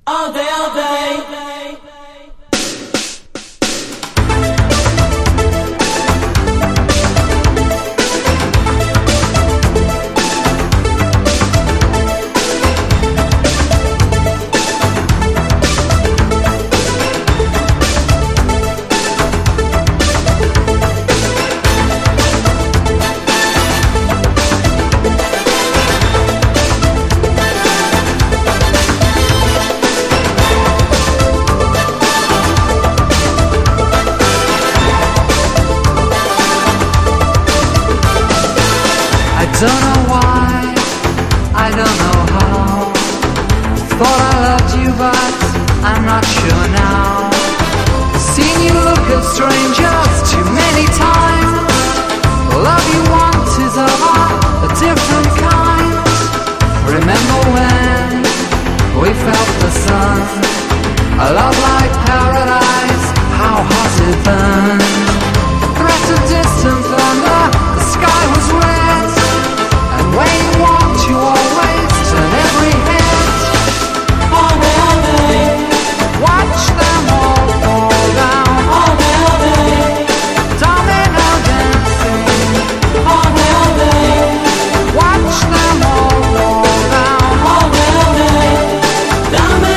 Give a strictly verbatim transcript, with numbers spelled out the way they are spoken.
All day, all day. Don't know why, I don't know how. Thought I loved you but I'm not sure now. Seen you look at strangers too many times. The love you want is of a different kind. Remember when we felt the sun, a love like paradise, how hot it burned. Threat of distance